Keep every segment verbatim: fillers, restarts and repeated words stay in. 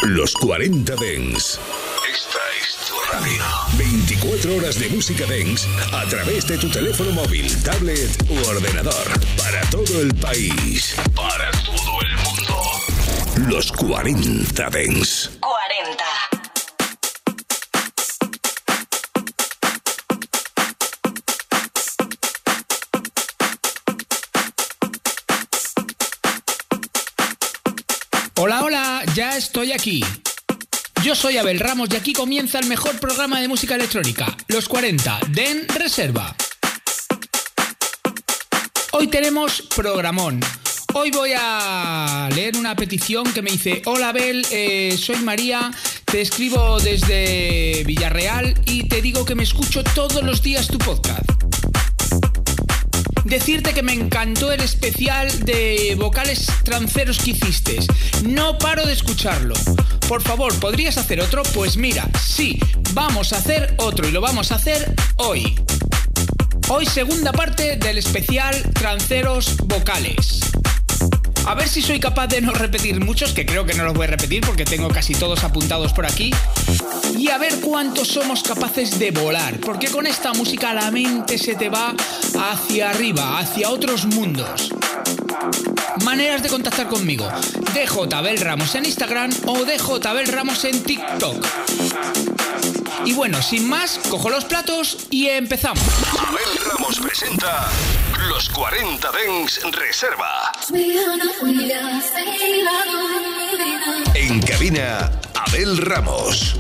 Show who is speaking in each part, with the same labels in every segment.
Speaker 1: Los cuarenta Dance. Esta es tu radio. veinticuatro horas de música dance a través de tu teléfono móvil, tablet u ordenador. Para todo el país. Para todo el mundo. Los cuarenta Dance.
Speaker 2: cuarenta.
Speaker 3: Hola, hola, ya estoy aquí. Yo soy Abel Ramos y aquí comienza el mejor programa de música electrónica, Los cuarenta, Den Reserva. Hoy tenemos programón. Hoy voy a leer una petición que me dice: hola Abel, eh, soy María, te escribo desde Villarreal y te digo que me escucho todos los días tu podcast. Decirte que me encantó el especial de vocales tranceros que hiciste. No paro de escucharlo. Por favor, ¿podrías hacer otro? Pues mira, sí, vamos a hacer otro y lo vamos a hacer hoy. Hoy segunda parte del especial tranceros vocales. A ver si soy capaz de no repetir muchos, que creo que no los voy a repetir porque tengo casi todos apuntados por aquí. Y a ver cuántos somos capaces de volar, porque con esta música la mente se te va hacia arriba, hacia otros mundos. Maneras de contactar conmigo: D J Abel Ramos en Instagram o D J Abel Ramos en TikTok. Y bueno, sin más, cojo los platos y empezamos.
Speaker 1: Abel Ramos presenta Los cuarenta Dance Reserva. En cabina, Abel Ramos.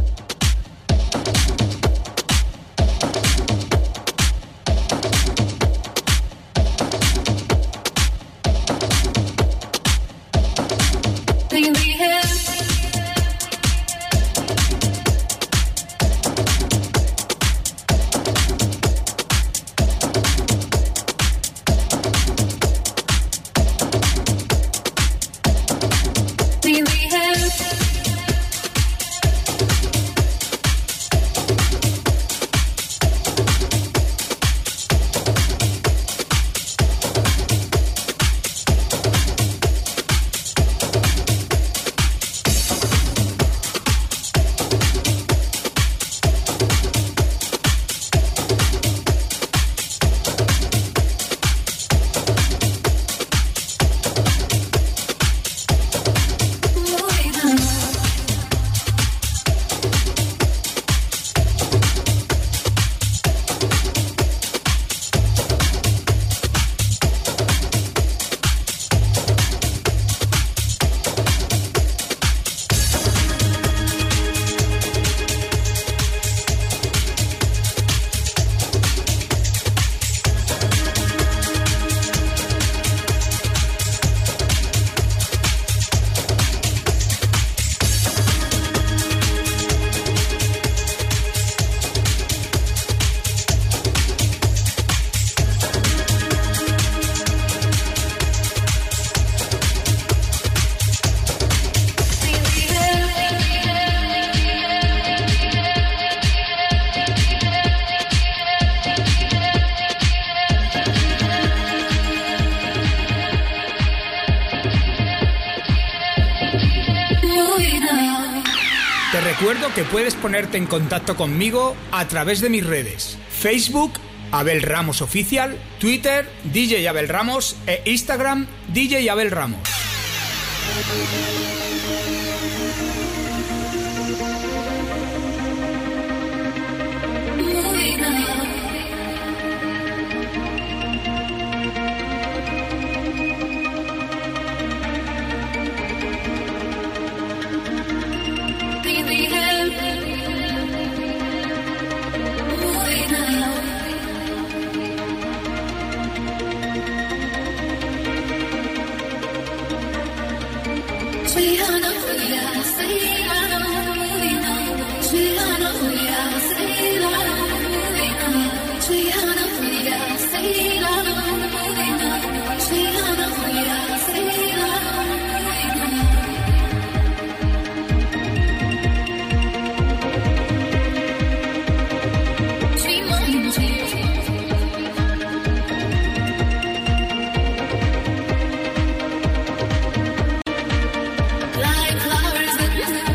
Speaker 3: Recuerdo que puedes ponerte en contacto conmigo a través de mis redes: Facebook, Abel Ramos Oficial, Twitter, D J Abel Ramos e Instagram, D J Abel Ramos.
Speaker 4: Like flowers that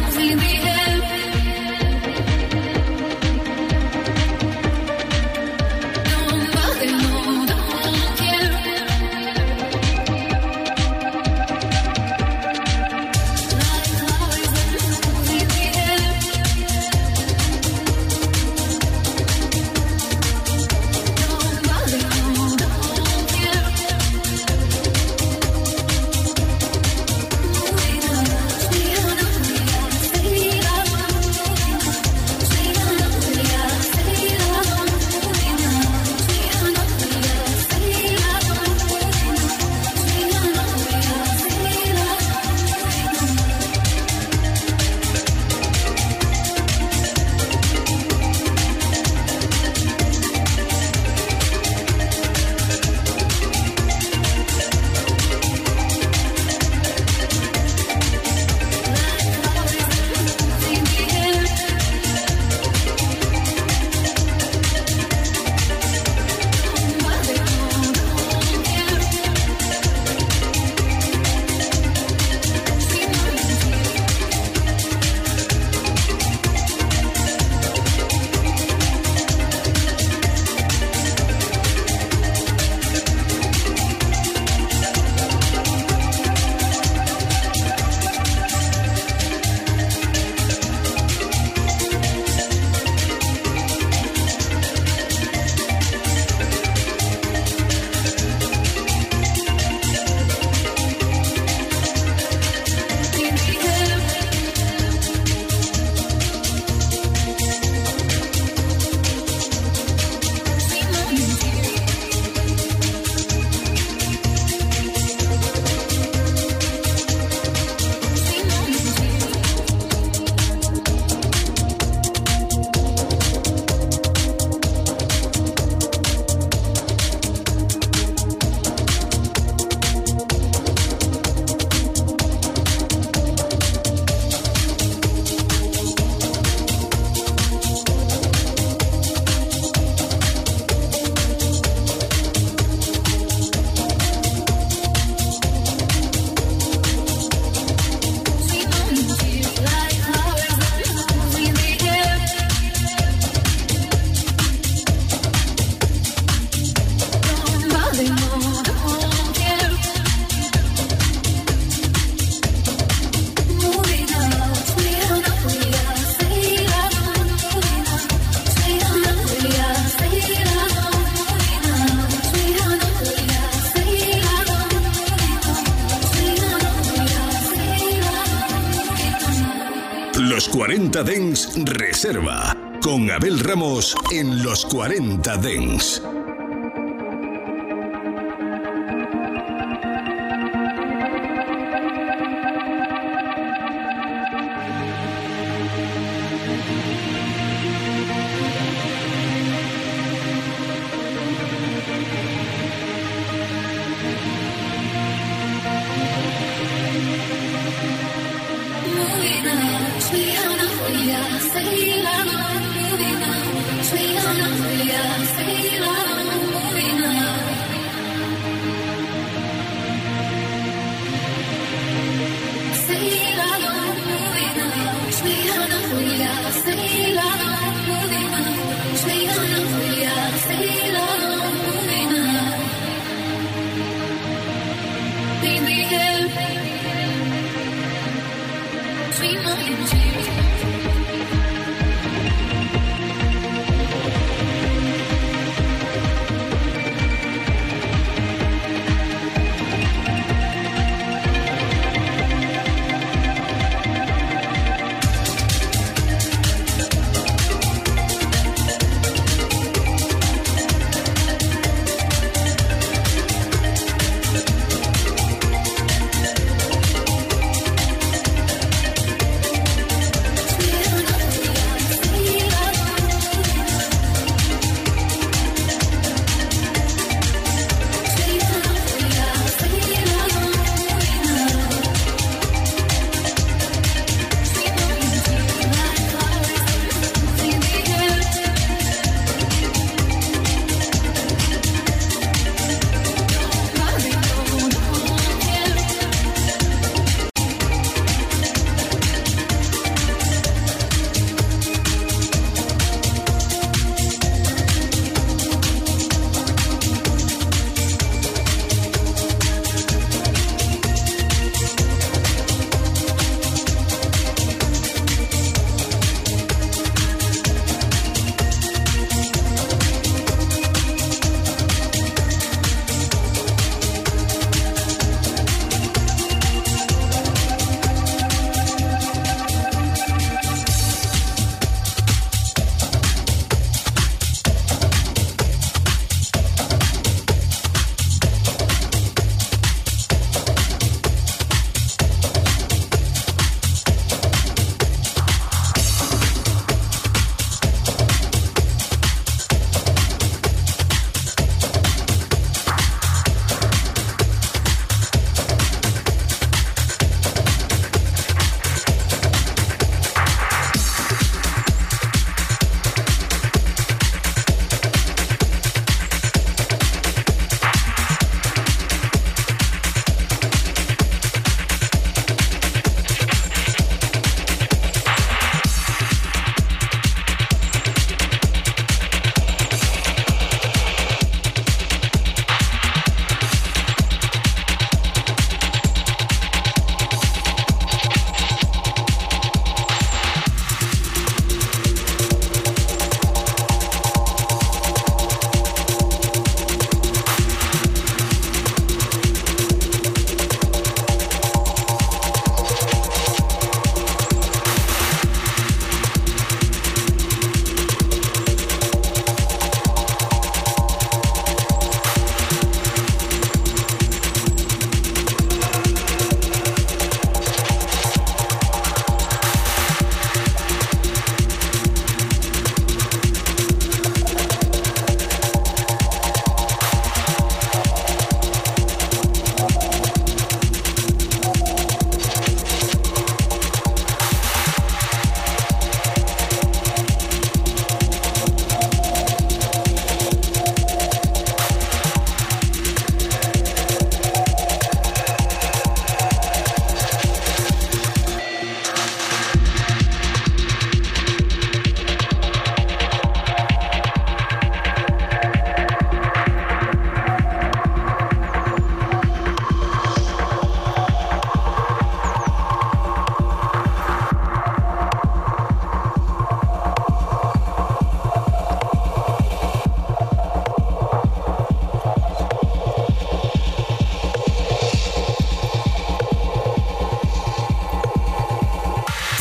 Speaker 1: Los cuarenta Dance Reserva, con Abel Ramos en Los cuarenta Dance.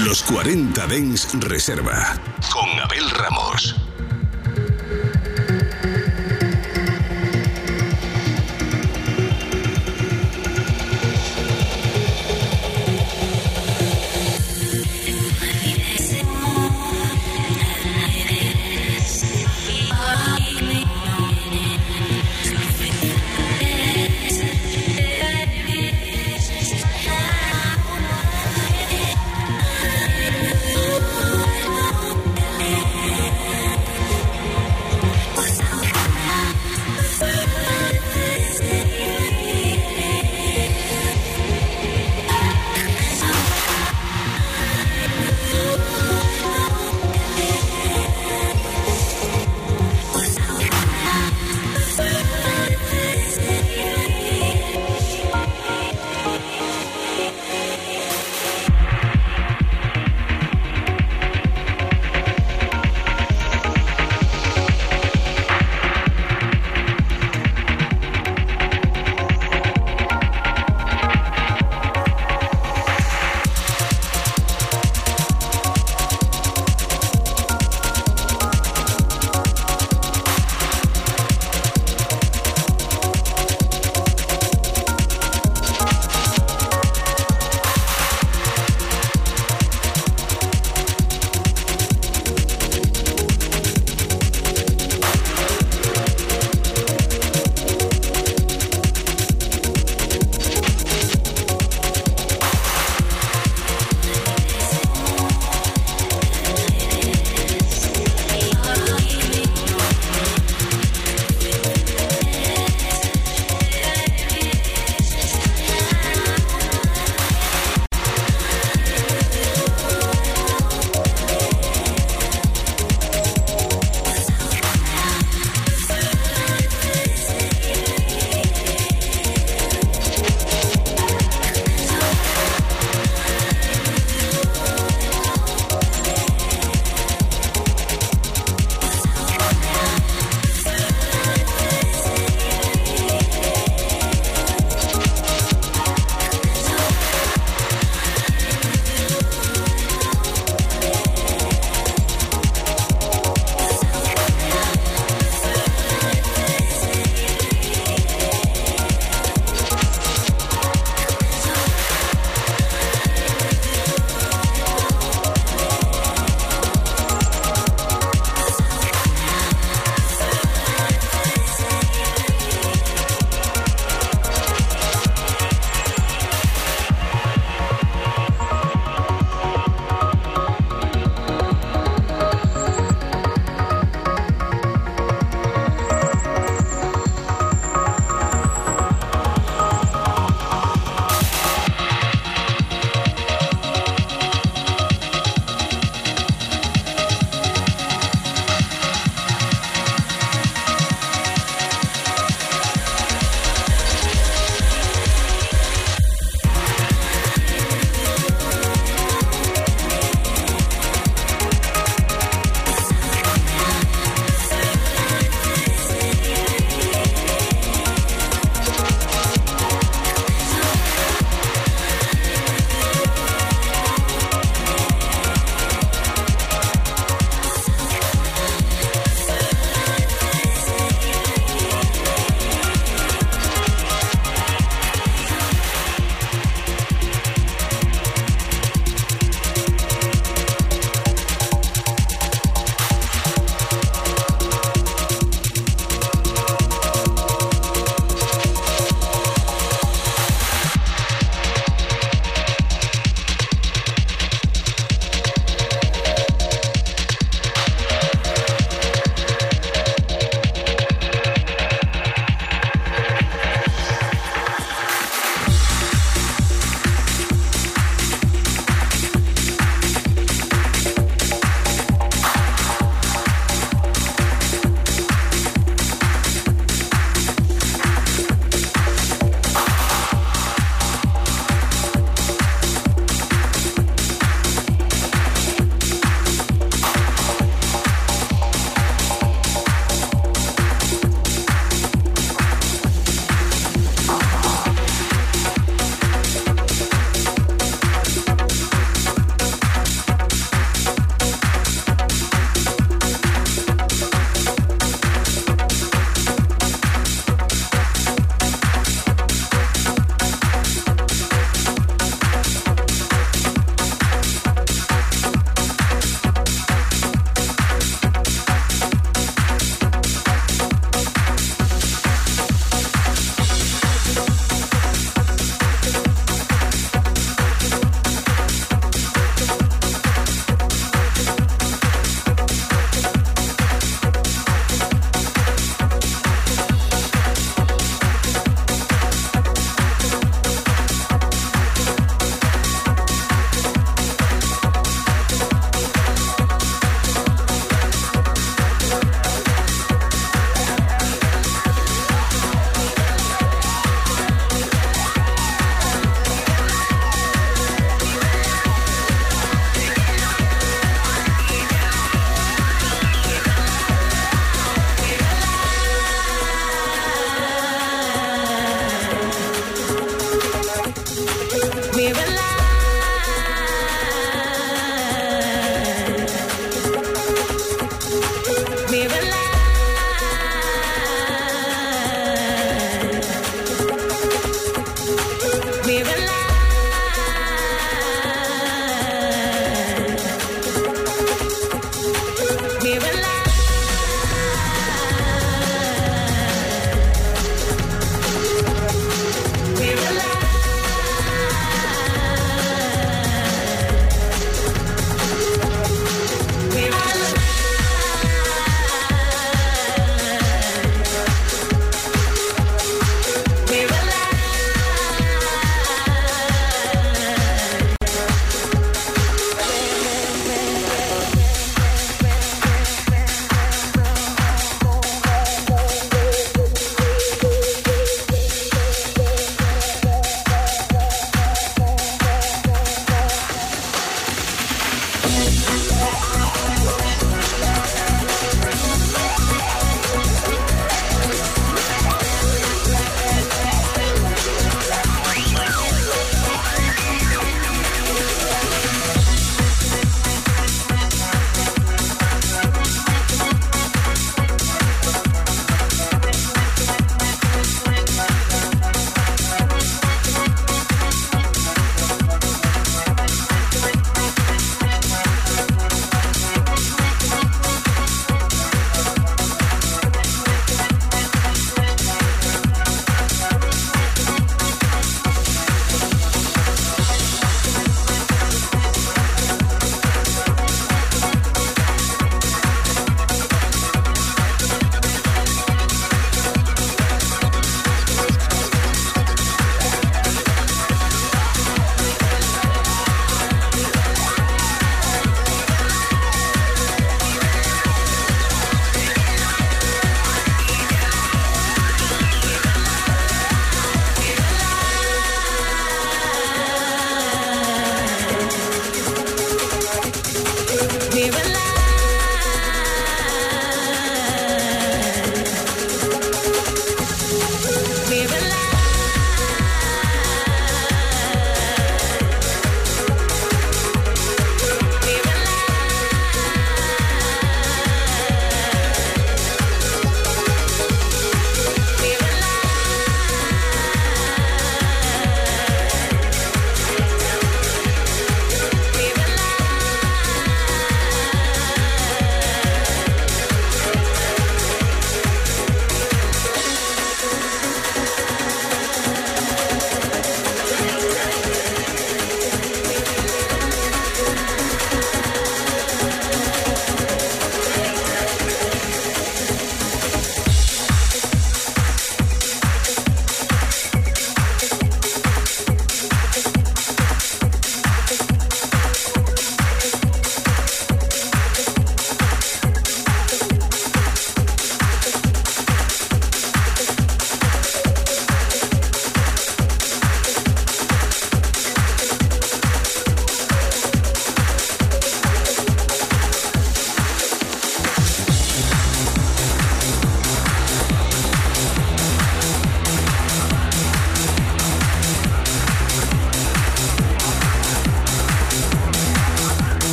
Speaker 1: Los cuarenta Dance Reserva con Abel Ramos.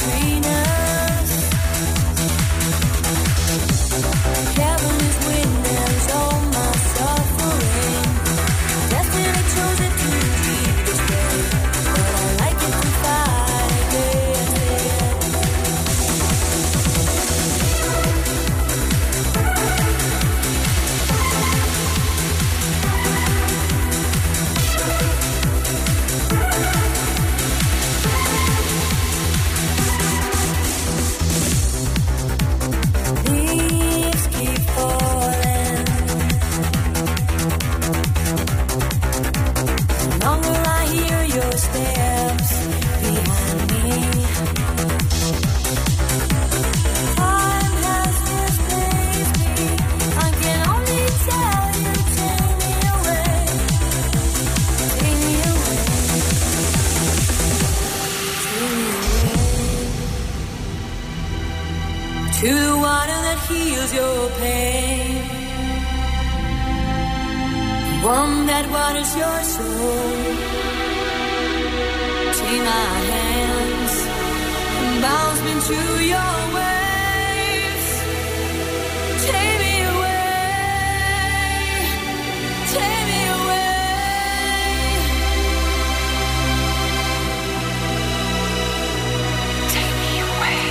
Speaker 2: between us. Heaven is witness all my suffering. Destiny chose it to be this way, but I like it to fight again. Leaves keep falling. The longer I hear your steps behind me, time has misplaced me. I can only tell you, take me away, take me away, take me away to the water that heals your pain, the one that waters your soul. Take my hands and bounce me to your waves. Take me away, take me away, take me away.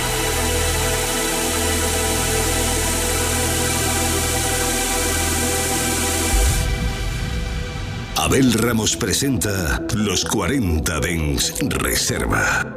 Speaker 1: Abel Ramos presenta Los cuarenta Dance Reserva.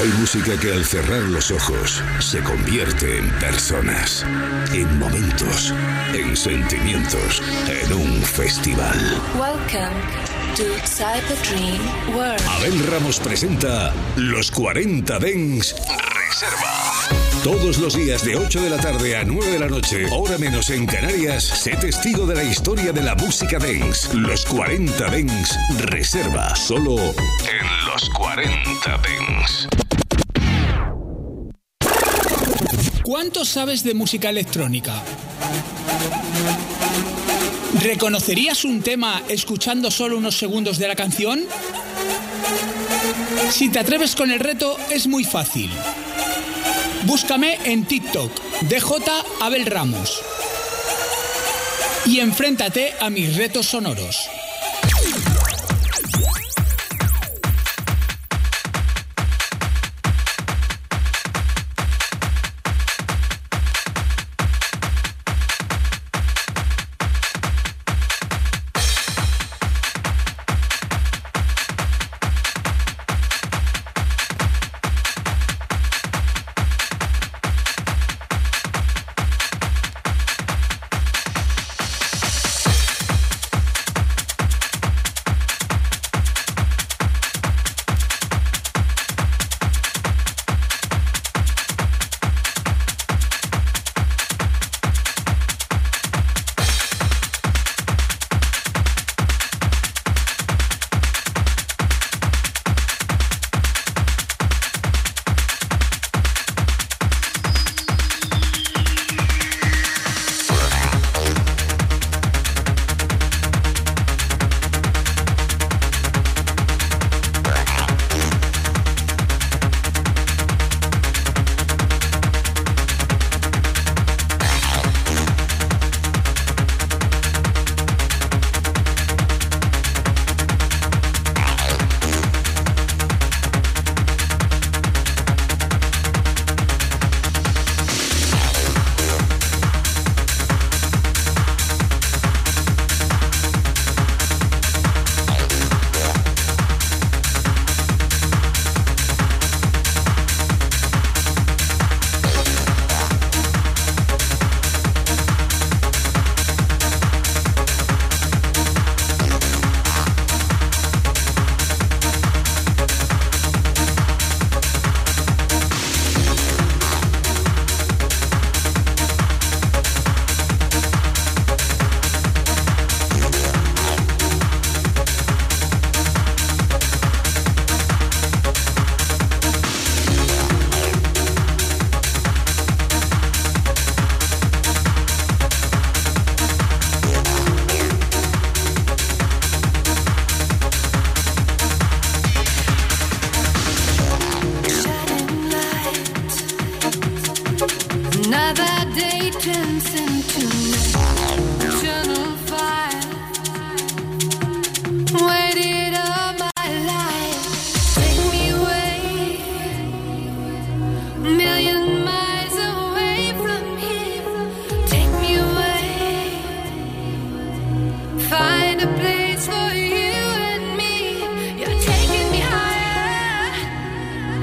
Speaker 1: Hay música que al cerrar los ojos se convierte en personas, en momentos, en sentimientos, en un festival.
Speaker 2: Welcome to Cyber Dream World.
Speaker 1: Abel Ramos presenta Los cuarenta Dance Reserva. Todos los días de ocho de la tarde a nueve de la noche, hora menos en Canarias, sé testigo de la historia de la música dance. Los cuarenta Dance Reserva, solo en Los cuarenta Dance.
Speaker 3: ¿Cuánto sabes de música electrónica? ¿Reconocerías un tema escuchando solo unos segundos de la canción? Si te atreves con el reto, es muy fácil. Búscame en TikTok, D J Abel Ramos, y enfréntate a mis retos sonoros.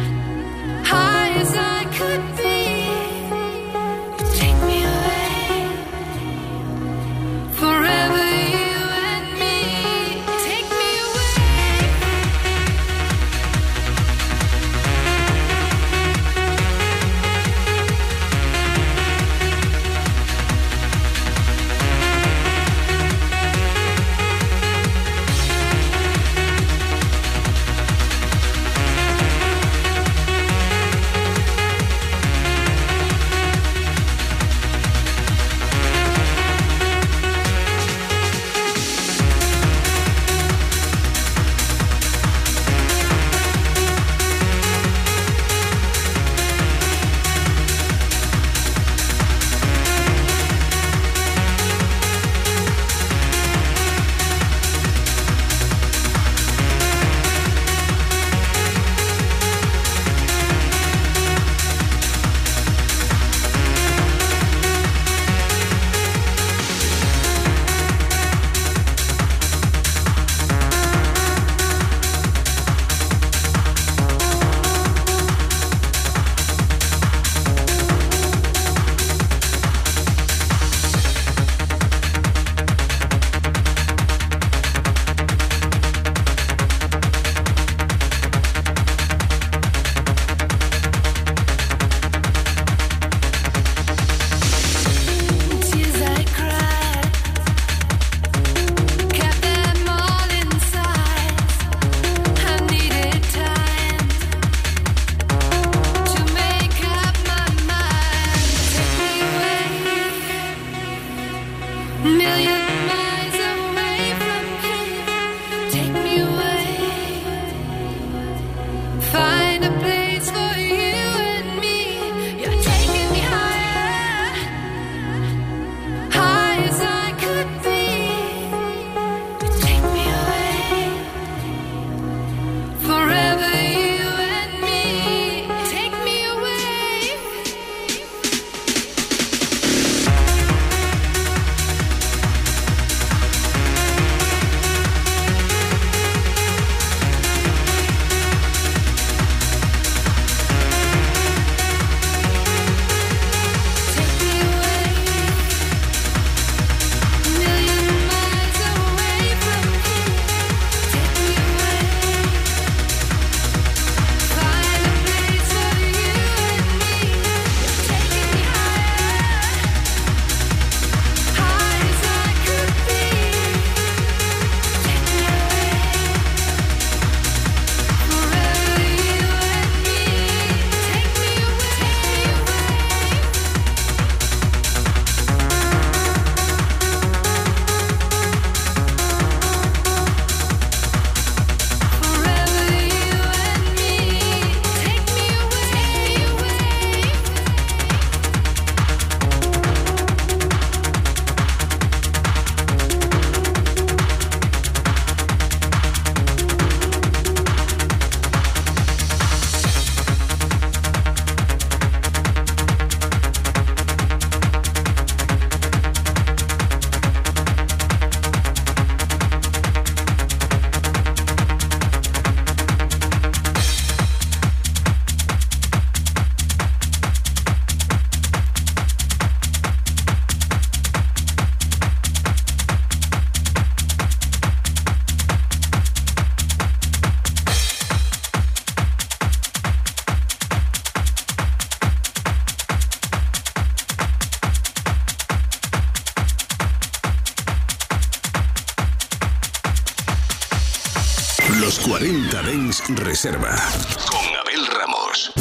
Speaker 2: High as I could be, take me away.
Speaker 1: Los cuarenta Dance Reserva con Abel Ramos.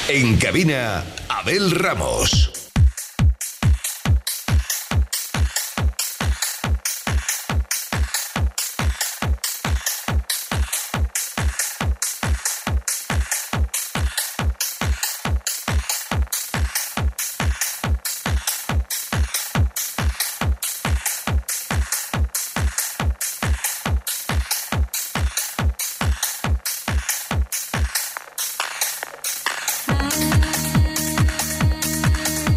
Speaker 1: En cabina, Abel Ramos.
Speaker 2: Thank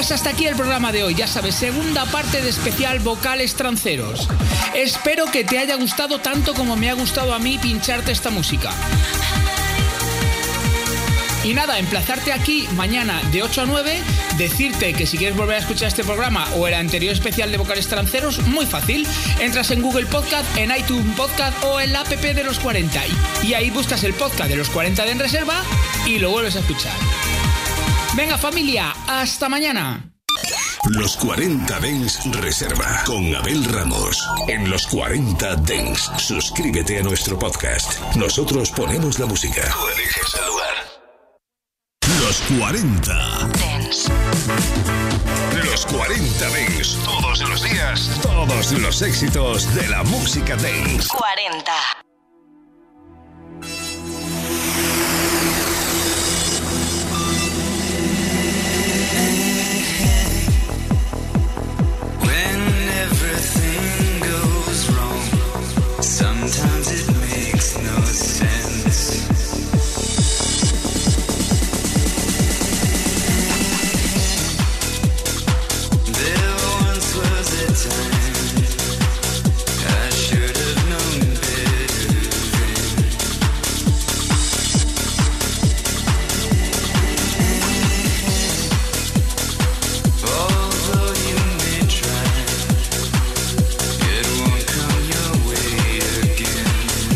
Speaker 3: Pues hasta aquí el programa de hoy, ya sabes, segunda parte de especial vocales tranceros. Espero que te haya gustado tanto como me ha gustado a mí pincharte esta música. Y nada, emplazarte aquí mañana de ocho a nueve, decirte que si quieres volver a escuchar este programa o el anterior especial de vocales tranceros, muy fácil. Entras en Google Podcast, en iTunes Podcast o en la app de los cuarenta y ahí buscas el podcast de los cuarenta de En Reserva y lo vuelves a escuchar. Venga familia, hasta mañana.
Speaker 1: Los cuarenta Dance Reserva con Abel Ramos. En Los cuarenta Dance, suscríbete a nuestro podcast. Nosotros ponemos la música. Tú eliges el lugar. Los cuarenta Dance. Los cuarenta Dance. Todos los días, todos los éxitos de la música dance.
Speaker 4: cuarenta.
Speaker 5: Sometimes it makes no sense. There once was a time I should have known better then. Although you may try, it won't come your way again.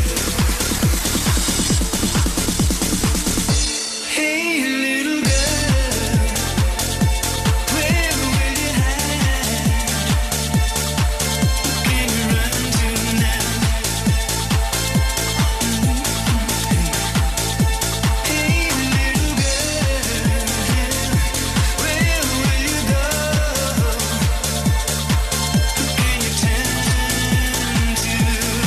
Speaker 5: Hey little girl, where will you hide? Can you run to now? Hey little girl, where will you go? Can you turn to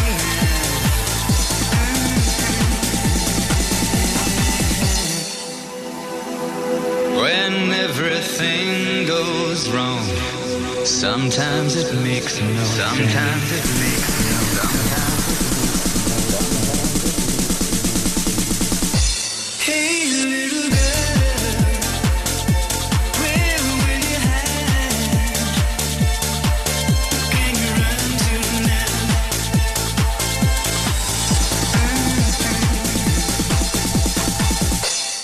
Speaker 5: when everything goes wrong? Sometimes it makes no sense. Sometimes it makes no sense. Hey, little